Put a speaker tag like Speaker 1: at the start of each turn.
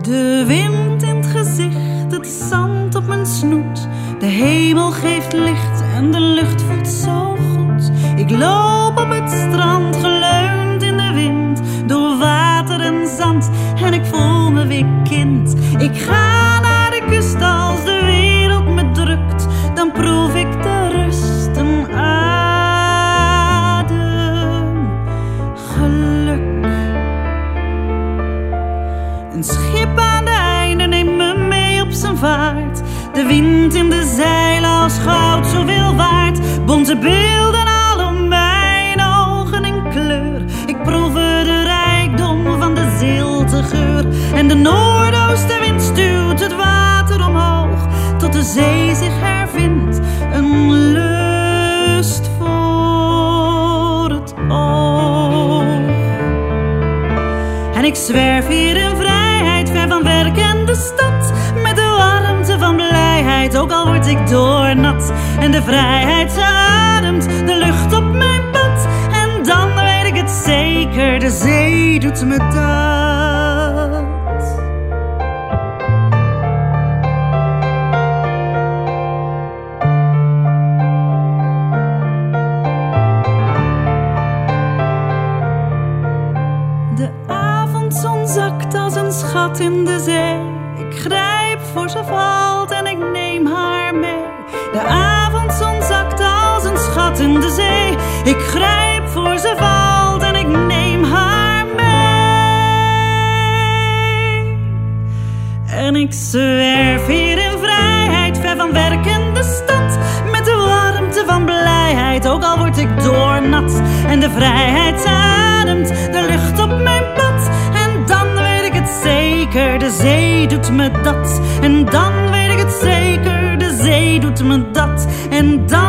Speaker 1: De wind in het gezicht, het zand op mijn snoet. De hemel geeft licht en de lucht voelt zo goed. Ik loop op het strand, geleund in de wind, door water en zand, en ik voel me weer kind. Ik ga naar de kust als de wereld me drukt, dan proef ik de rust, een adem geluk. Een schip aan de einde neemt me mee op zijn vaart. De wind in de zeilen als goud zoveel waard. Bonte beelden al om mijn ogen in kleur. Ik proef de rijkdom van de zilte geur. En de noordoostenwind stuwt het water omhoog, tot de zee zich hervindt, een lust voor het oog. En ik zwerf hier in vrijheid, ver van werk en de stad, met de warmte van blijheid, ook al word ik doornat. En de vrijheid ademt de lucht op mijn pad, en dan weet ik het zeker, de zee doet me dat. De avondzon zakt als een schat in de zee. Ik grijp voor ze valt en ik neem haar mee. De avondzon zakt als een schat in de zee. Ik grijp voor ze valt en ik neem haar mee. En ik zwerf hier in vrijheid, ver van werk en de stad, met de warmte van blijheid, ook al word ik doornat. En de vrijheid ademt de lucht op mijn pad, en dan weet ik het zeker, de zee doet me dat. En dan weet ik het zeker, de zee doet me dat. En dan